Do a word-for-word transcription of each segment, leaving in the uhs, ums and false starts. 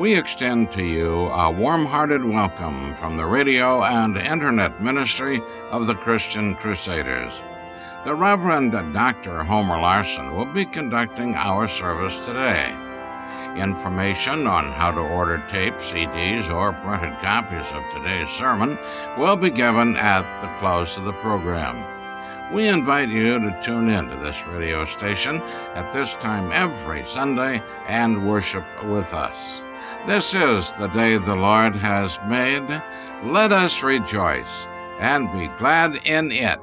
we extend to you a warm-hearted welcome from the radio and internet ministry of the Christian Crusaders. The Reverend Doctor Homer Larson will be conducting our service today. Information on how to order tapes, C Ds, or printed copies of today's sermon will be given at the close of the program. We invite you to tune in to this radio station at this time every Sunday and worship with us. This is the day the Lord has made. Let us rejoice and be glad in it.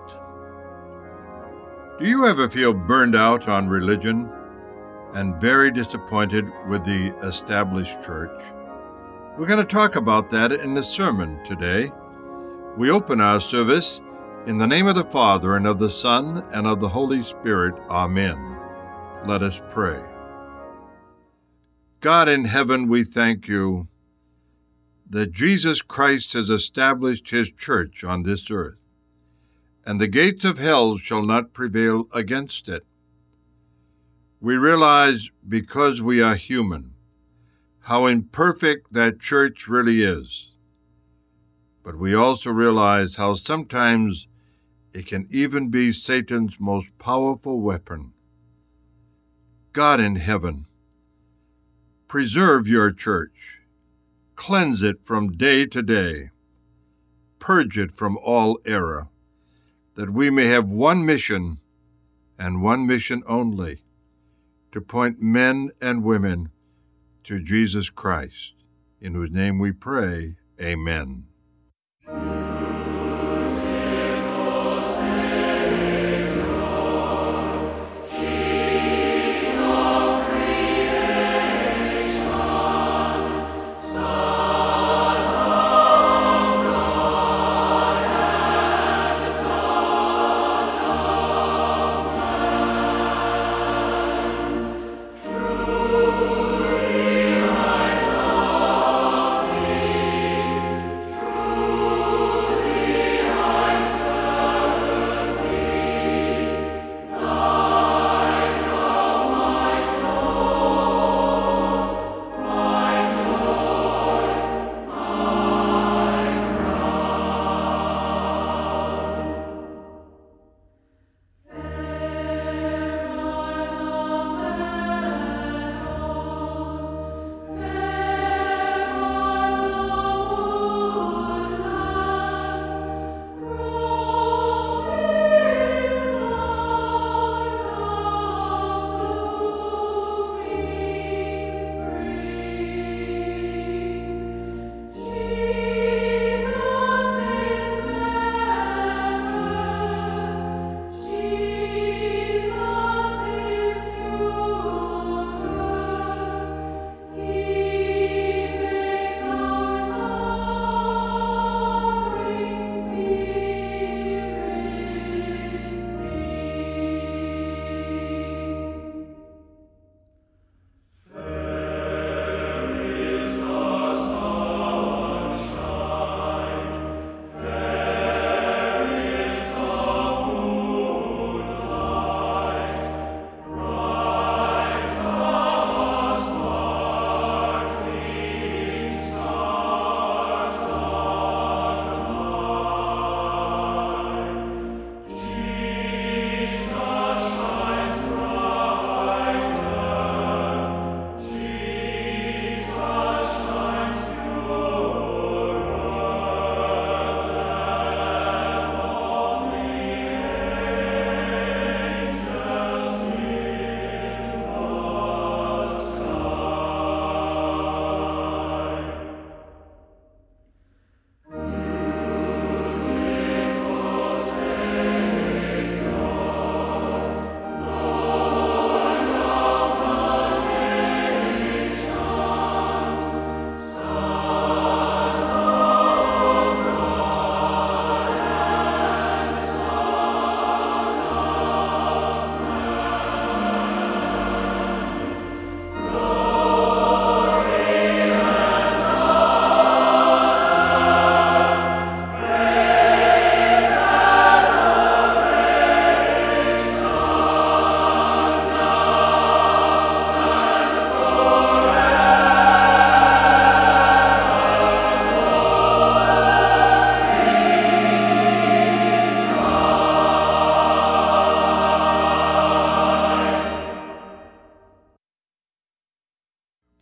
Do you ever feel burned out on religion and very disappointed with the established church? We're going to talk about that in the sermon today. We open our service in the name of the Father, and of the Son, and of the Holy Spirit. Amen. Let us pray. God in heaven, we thank you that Jesus Christ has established his church on this earth, and the gates of hell shall not prevail against it. We realize, because we are human, how imperfect that church really is. But we also realize how sometimes it can even be Satan's most powerful weapon. God in heaven, preserve your church, cleanse it from day to day, purge it from all error, that we may have one mission and one mission only, to point men and women to Jesus Christ, in whose name we pray. Amen.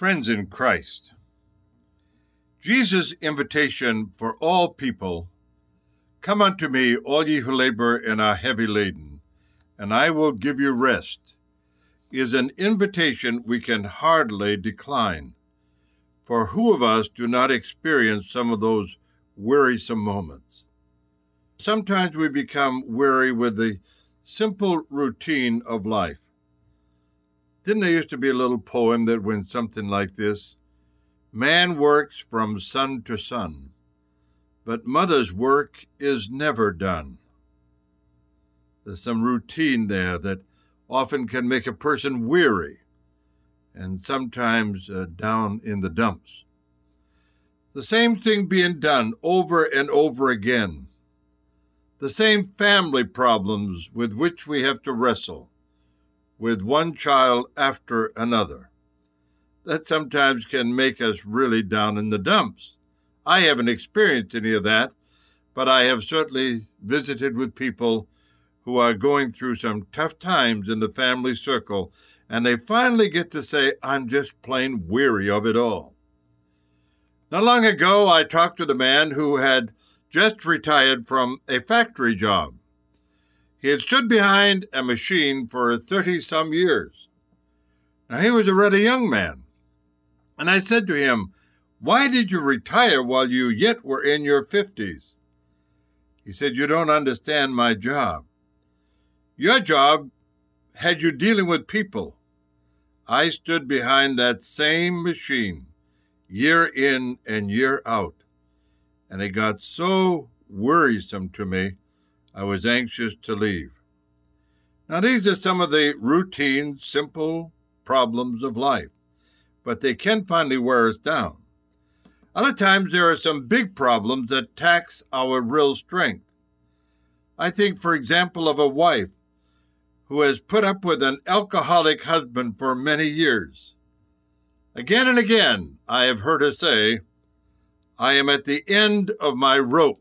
Friends in Christ, Jesus' invitation for all people, "Come unto me, all ye who labor and are heavy laden, and I will give you rest," is an invitation we can hardly decline. For who of us do not experience some of those wearisome moments? Sometimes we become weary with the simple routine of life. Didn't there used to be a little poem that went something like this? Man works from sun to sun, but mother's work is never done. There's some routine there that often can make a person weary and sometimes uh, down in the dumps. The same thing being done over and over again. The same family problems with which we have to wrestle, with one child after another. That sometimes can make us really down in the dumps. I haven't experienced any of that, but I have certainly visited with people who are going through some tough times in the family circle, and they finally get to say, "I'm just plain weary of it all." Not long ago, I talked with a man who had just retired from a factory job. He had stood behind a machine for thirty-some years. Now, he was a rather young man. And I said to him, "Why did you retire while you yet were in your fifties?" He said, "You don't understand my job. Your job had you dealing with people. I stood behind that same machine, year in and year out, and it got so wearisome to me, I was anxious to leave." Now, these are some of the routine, simple problems of life, but they can finally wear us down. Other times, there are some big problems that tax our real strength. I think, for example, of a wife who has put up with an alcoholic husband for many years. Again and again, I have heard her say, "I am at the end of my rope."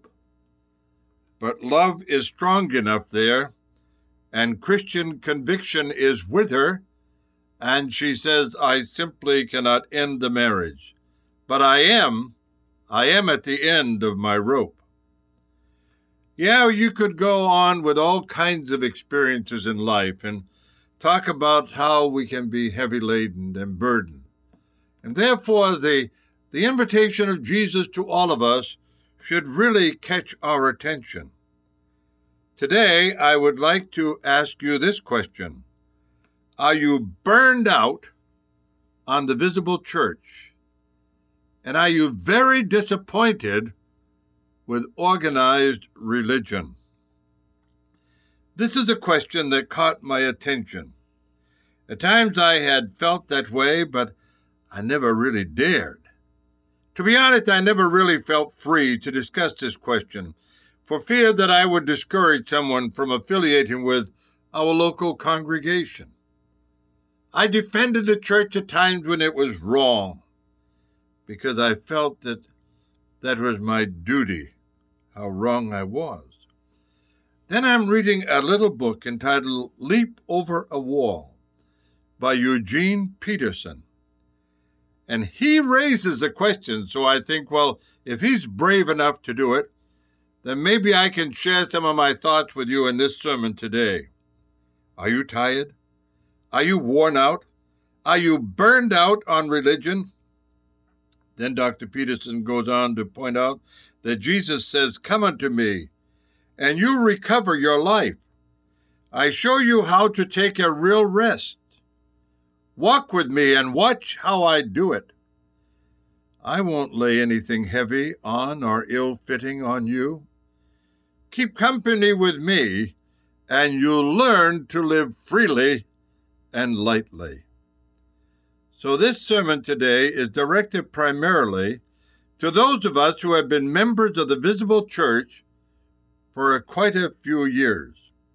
But love is strong enough there, and Christian conviction is with her, and she says, "I simply cannot end the marriage. But I am, I am at the end of my rope." Yeah, you could go on with all kinds of experiences in life and talk about how we can be heavy laden and burdened. And therefore, the, the invitation of Jesus to all of us should really catch our attention. Today, I would like to ask you this question. Are you burned out on the visible church? And are you very disappointed with organized religion? This is a question that caught my attention. At times I had felt that way, but I never really dared. To be honest, I never really felt free to discuss this question, for fear that I would discourage someone from affiliating with our local congregation. I defended the church at times when it was wrong, because I felt that that was my duty, how wrong I was. Then I'm reading a little book entitled Leap Over a Wall by Eugene Peterson. And he raises a question, so I think, well, if he's brave enough to do it, then maybe I can share some of my thoughts with you in this sermon today. Are you tired? Are you worn out? Are you burned out on religion? Then Doctor Peterson goes on to point out that Jesus says, "Come unto me, and you recover your life. I show you how to take a real rest. Walk with me and watch how I do it. I won't lay anything heavy on or ill-fitting on you. Keep company with me, and you'll learn to live freely and lightly." So this sermon today is directed primarily to those of us who have been members of the visible church for quite a few years.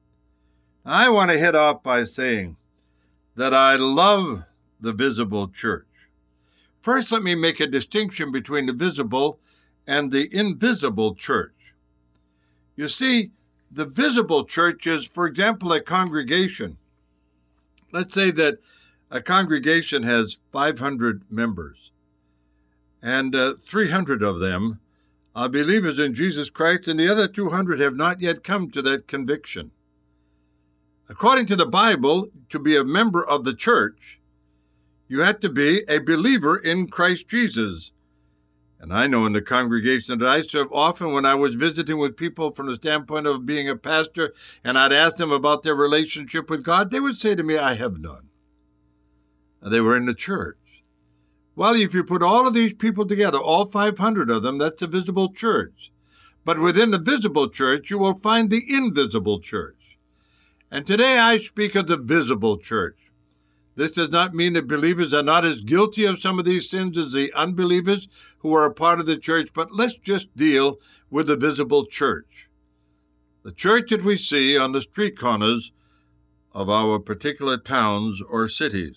I want to hit off by saying that I love the visible church. First, let me make a distinction between the visible and the invisible church. You see, the visible church is, for example, a congregation. Let's say that A congregation has five hundred members, and uh, three hundred of them are believers in Jesus Christ, and the other two hundred have not yet come to that conviction. According to the Bible, to be a member of the church, you had to be a believer in Christ Jesus. And I know in the congregation that I serve, often when I was visiting with people from the standpoint of being a pastor, and I'd ask them about their relationship with God, they would say to me, I have none. And they were in the church. Well, if you put all of these people together, all five hundred of them, that's the visible church. But within the visible church, you will find the invisible church. And today I speak of the visible church. This does not mean that believers are not as guilty of some of these sins as the unbelievers who are a part of the church, but let's just deal with the visible church. The church that we see on the street corners of our particular towns or cities.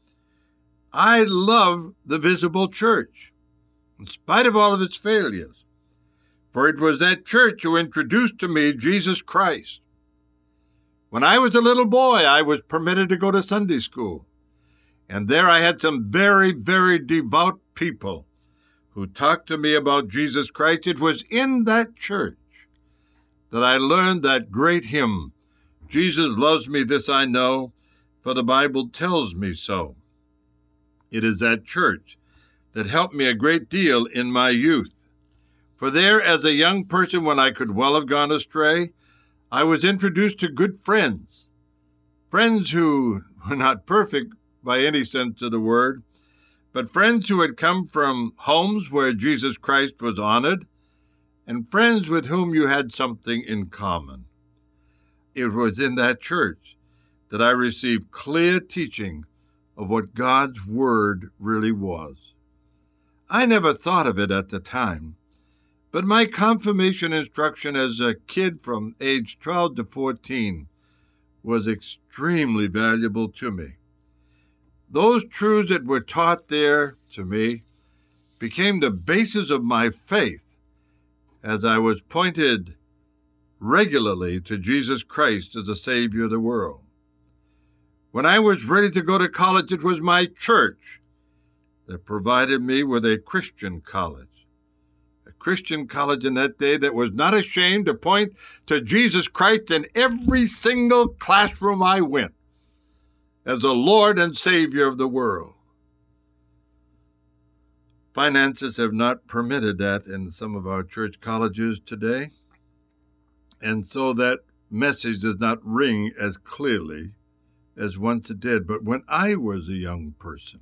I love the visible church, in spite of all of its failures, for it was that church who introduced to me Jesus Christ. When I was a little boy, I was permitted to go to Sunday school, and there I had some very, very devout people who talked to me about Jesus Christ. It was in that church that I learned that great hymn, Jesus loves me, this I know, for the Bible tells me so. It is that church that helped me a great deal in my youth. For there, as a young person, when I could well have gone astray, I was introduced to good friends, friends who were not perfect by any sense of the word, but friends who had come from homes where Jesus Christ was honored, and friends with whom you had something in common. It was in that church that I received clear teaching of what God's Word really was. I never thought of it at the time, but my confirmation instruction as a kid from age twelve to fourteen was extremely valuable to me. Those truths that were taught there to me became the basis of my faith as I was pointed regularly to Jesus Christ as the Savior of the world. When I was ready to go to college, it was my church that provided me with a Christian college. A Christian college in that day that was not ashamed to point to Jesus Christ in every single classroom I went as the Lord and Savior of the world. Finances have not permitted that in some of our church colleges today, and so that message does not ring as clearly as once it did. But when I was a young person,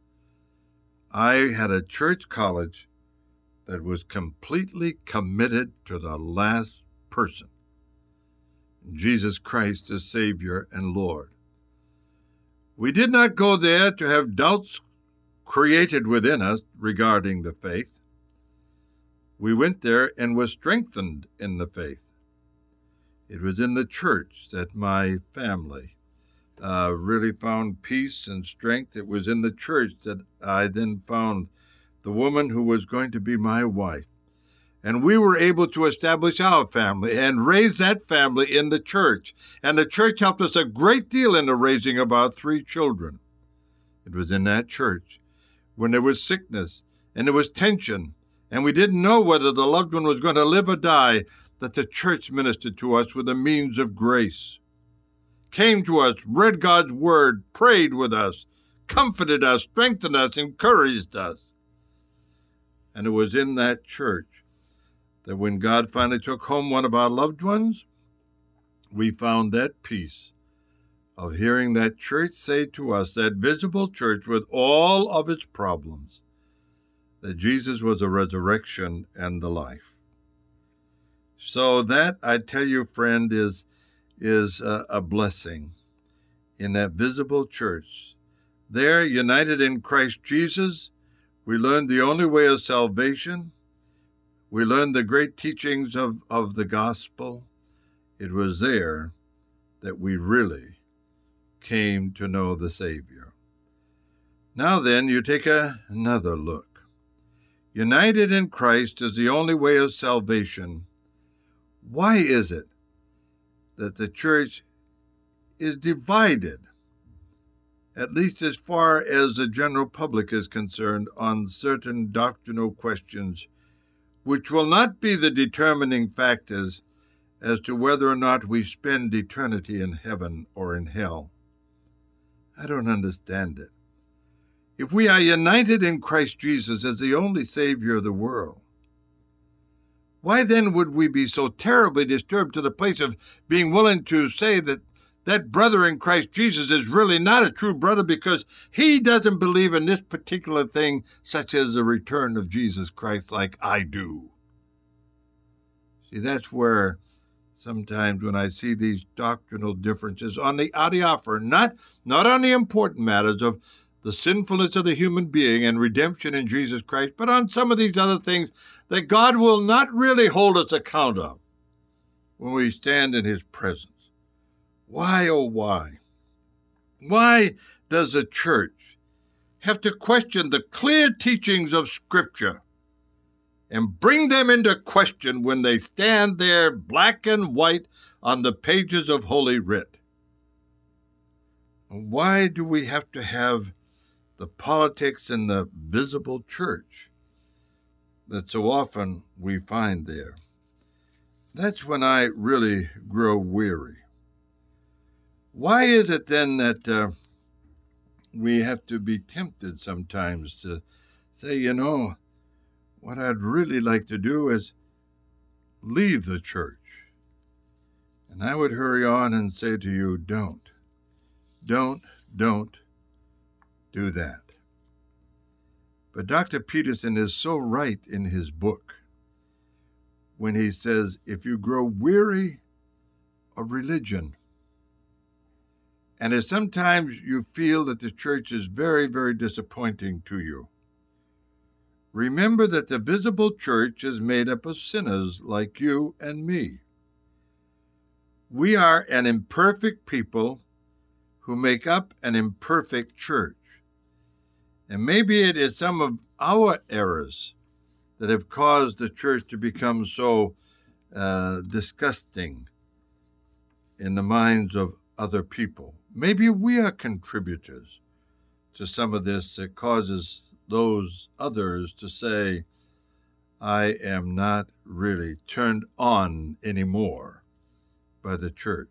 I had a church college that was completely committed to the last person, Jesus Christ as Savior and Lord. We did not go there to have doubts created within us regarding the faith. We went there and were strengthened in the faith. It was in the church that my family Uh, really found peace and strength. It was in the church that I then found the woman who was going to be my wife. And we were able to establish our family and raise that family in the church. And the church helped us a great deal in the raising of our three children. It was in that church when there was sickness and there was tension, and we didn't know whether the loved one was going to live or die, that the church ministered to us with a means of grace. Came to us, read God's word, prayed with us, comforted us, strengthened us, encouraged us. And it was in that church that when God finally took home one of our loved ones, we found that peace of hearing that church say to us, that visible church with all of its problems, that Jesus was the resurrection and the life. So that, I tell you, friend, is is a, a blessing in that visible church. There, united in Christ Jesus, we learned the only way of salvation. We learned the great teachings of, of the gospel. It was there that we really came to know the Savior. Now then, you take a, another look. United in Christ is the only way of salvation. Why is it that the church is divided at least as far as the general public is concerned, on certain doctrinal questions, which will not be the determining factors as to whether or not we spend eternity in heaven or in hell. I don't understand it. If we are united in Christ Jesus as the only Savior of the world, why then would we be so terribly disturbed to the place of being willing to say that that brother in Christ Jesus is really not a true brother because he doesn't believe in this particular thing, such as the return of Jesus Christ, like I do? See, that's where sometimes when I see these doctrinal differences on the adiaphora, not, not on the important matters of the sinfulness of the human being and redemption in Jesus Christ, but on some of these other things that God will not really hold us account of when we stand in his presence. Why, oh why? Why does the church have to question the clear teachings of Scripture and bring them into question when they stand there black and white on the pages of Holy Writ? Why do we have to have the politics in the visible church that so often we find there? That's when I really grow weary. Why is it then that uh, we have to be tempted sometimes to say, you know, what I'd really like to do is leave the church? And I would hurry on and say to you, don't, don't, don't do that. But Doctor Peterson is so right in his book when he says, if you grow weary of religion, and if sometimes you feel that the church is very, very disappointing to you, remember that the visible church is made up of sinners like you and me. We are an imperfect people who make up an imperfect church. And maybe it is some of our errors that have caused the church to become so uh, disgusting in the minds of other people. Maybe we are contributors to some of this that causes those others to say, I am not really turned on anymore by the church.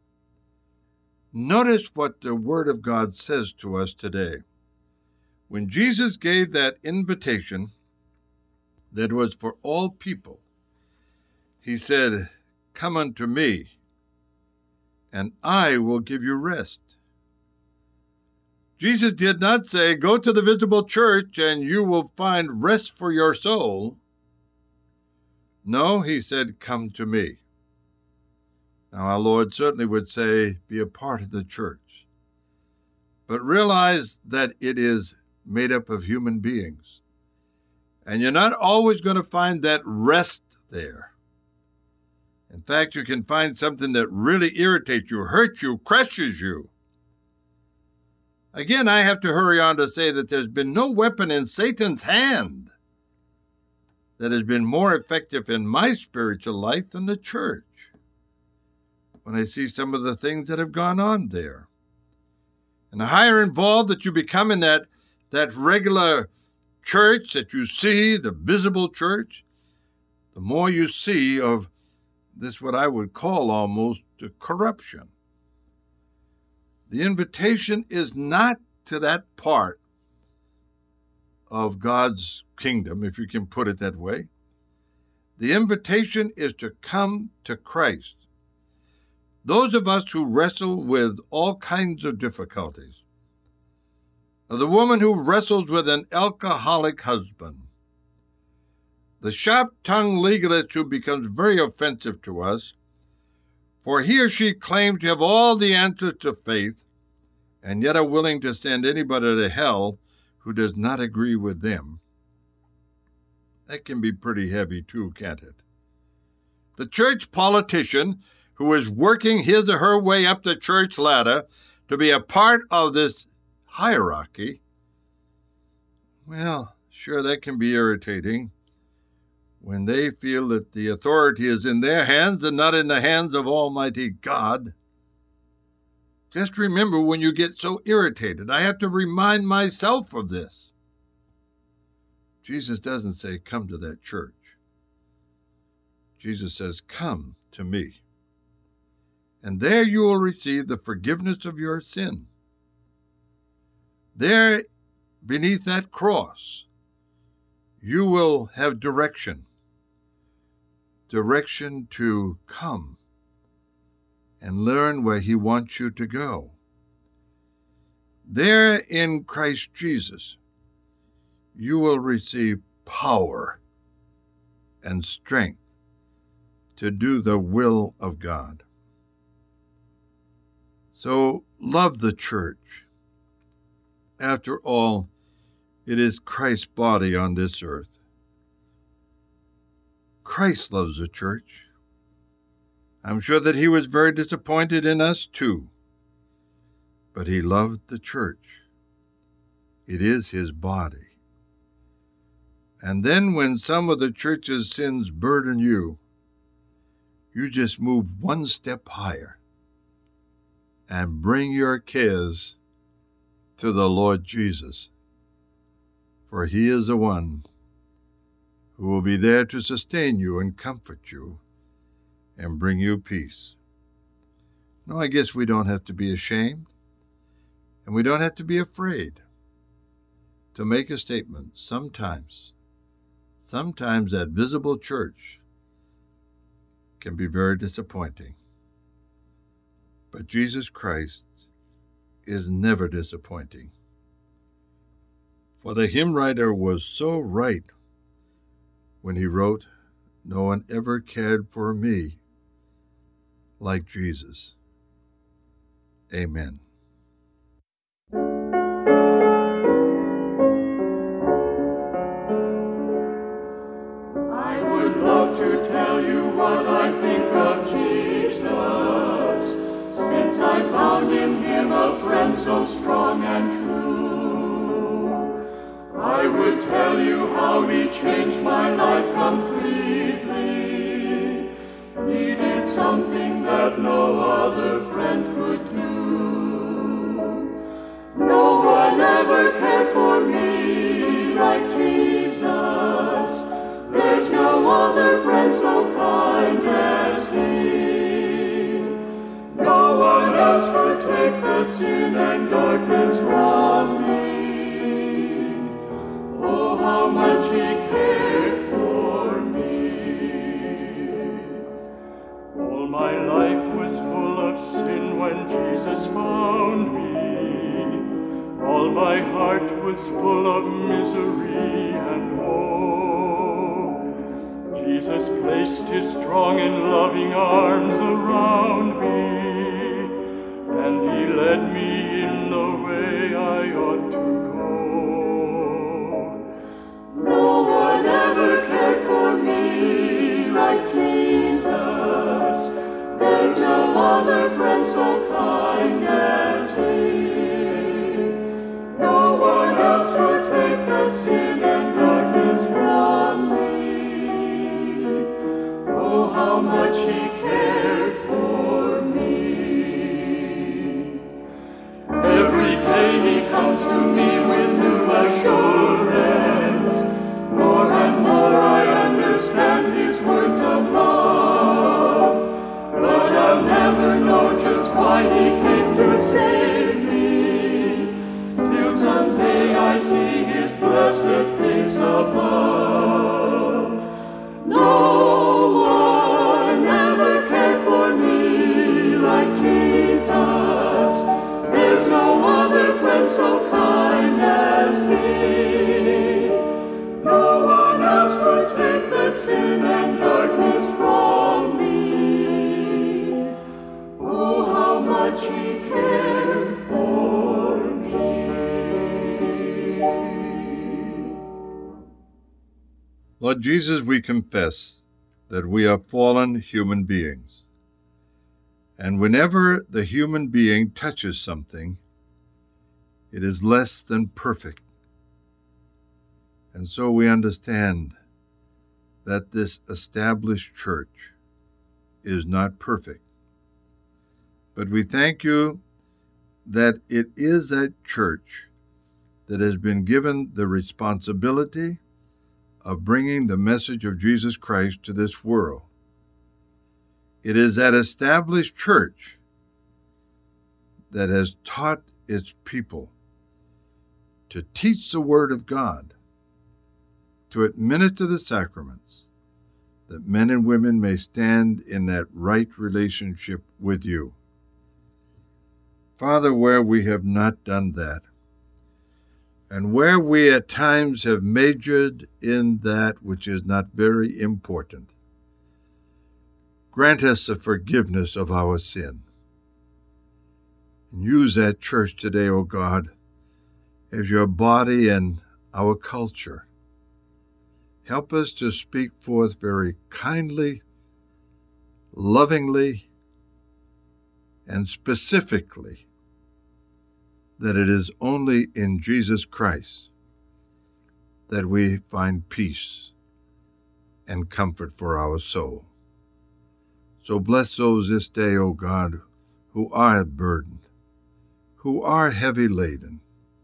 Notice what the Word of God says to us today. When Jesus gave that invitation that was for all people, he said, come unto me, and I will give you rest. Jesus did not say, go to the visible church and you will find rest for your soul. No, he said, come to me. Now, our Lord certainly would say, be a part of the church. But realize that it is made up of human beings. And you're not always going to find that rest there. In fact, you can find something that really irritates you, hurts you, crushes you. Again, I have to hurry on to say that there's been no weapon in Satan's hand that has been more effective in my spiritual life than the church. When I see some of the things that have gone on there. And the higher involved that you become in that, that regular church that you see, the visible church, the more you see of this, what I would call almost corruption. The invitation is not to that part of God's kingdom, if you can put it that way. The invitation is to come to Christ. Those of us who wrestle with all kinds of difficulties, the woman who wrestles with an alcoholic husband, the sharp-tongued legalist who becomes very offensive to us, for he or she claims to have all the answers to faith, and yet are willing to send anybody to hell who does not agree with them. That can be pretty heavy too, can't it? The church politician who is working his or her way up the church ladder to be a part of this hierarchy, well, sure, that can be irritating when they feel that the authority is in their hands and not in the hands of Almighty God. Just remember when you get so irritated. I have to remind myself of this. Jesus doesn't say, come to that church. Jesus says, come to me. And there you will receive the forgiveness of your sin. There, beneath that cross, you will have direction. Direction to come and learn where he wants you to go. There in Christ Jesus, you will receive power and strength to do the will of God. So love the church. After all, it is Christ's body on this earth. Christ loves the church. I'm sure that he was very disappointed in us too. But he loved the church. It is his body. And then when some of the church's sins burden you, you just move one step higher and bring your cares to the Lord Jesus. For he is the one who will be there to sustain you and comfort you and bring you peace. No, I guess we don't have to be ashamed, and we don't have to be afraid to make a statement. Sometimes, sometimes that visible church can be very disappointing. But Jesus Christ is never disappointing. For the hymn writer was so right when he wrote, "No one ever cared for me like Jesus." Amen. I would love to tell you what I think of Jesus, since I found in him a friend so strong and true. I would tell you how he changed my life completely. He did something that no other friend could do. No one ever cared for me like Jesus. There's no other friend so kind as he. No one else could take the sin and darkness from me. Oh, how much he cared for me. All my life was full of sin when Jesus found me. All my heart was full of misery and woe. Jesus placed his strong and loving arms around me, and he led me in the way I ought to go. No one ever cared for me like Jesus. There's no other friend so kind as he. No one else could take the sin and darkness from me. Oh, how much he cared for me. Every day he comes to me with new assurance. More and more I understand his words of love. But I'll never know just why he came to save me, till someday I see his blessed face above. No one ever cared for me like Jesus. There's no other friend so kind as he. No one else could take the sin and darkness from me. Oh, how much he cared for me. Lord Jesus, we confess that we are fallen human beings. And whenever the human being touches something, it is less than perfect. And so we understand that this established church is not perfect. But we thank you that it is that church that has been given the responsibility of bringing the message of Jesus Christ to this world. It is that established church that has taught its people to teach the Word of God, to administer the sacraments, that men and women may stand in that right relationship with you. Father, where we have not done that, and where we at times have majored in that which is not very important, grant us the forgiveness of our sin. And use that church today, O God, as your body and our culture. Help us to speak forth very kindly, lovingly, and specifically that it is only in Jesus Christ that we find peace and comfort for our soul. So bless those this day, O God, who are burdened, who are heavy laden,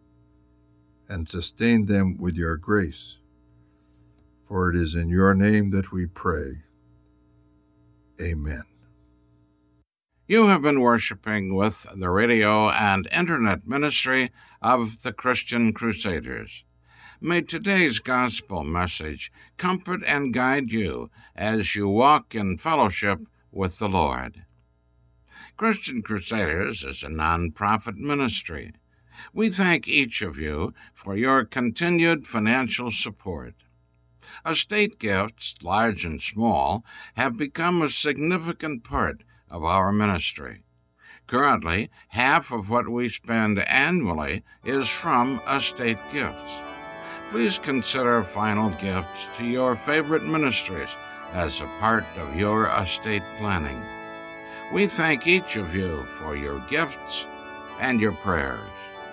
and sustain them with your grace. For it is in your name that we pray. Amen. You have been worshiping with the radio and internet ministry of the Christian Crusaders. May today's gospel message comfort and guide you as you walk in fellowship with the Lord. Christian Crusaders is a non-profit ministry. We thank each of you for your continued financial support. Estate gifts, large and small, have become a significant part of our ministry. Currently, half of what we spend annually is from estate gifts. Please consider final gifts to your favorite ministries as a part of your estate planning. We thank each of you for your gifts and your prayers.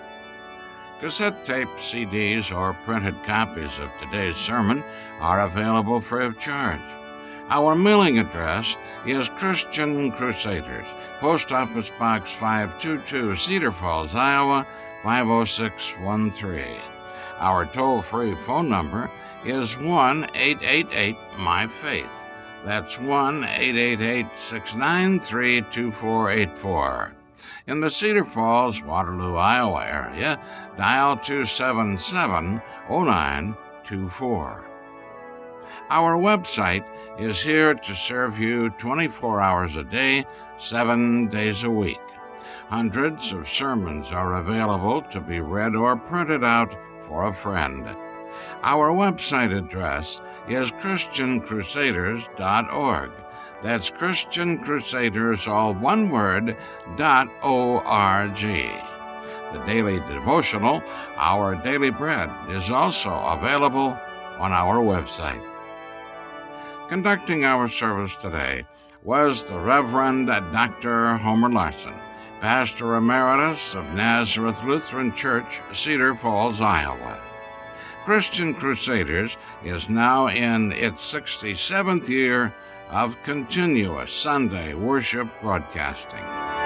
Cassette tape, C Ds, or printed copies of today's sermon are available free of charge. Our mailing address is Christian Crusaders, Post Office Box five two two, Cedar Falls, Iowa, five oh six one three. Our toll-free phone number is one eight eight eight, M Y Faith. That's one eight eight eight, six nine three, two four eight four. In the Cedar Falls, Waterloo, Iowa area, dial two seven seven, oh nine two four. Our website is here to serve you twenty-four hours a day, seven days a week. Hundreds of sermons are available to be read or printed out for a friend. Our website address is Christian Crusaders dot org. That's Christian Crusaders, all one word, dot O R G. The daily devotional, Our Daily Bread, is also available on our website. Conducting our service today was the Reverend Doctor Homer Larson, Pastor Emeritus of Nazareth Lutheran Church, Cedar Falls, Iowa. Christian Crusaders is now in its sixty-seventh year of continuous Sunday worship broadcasting.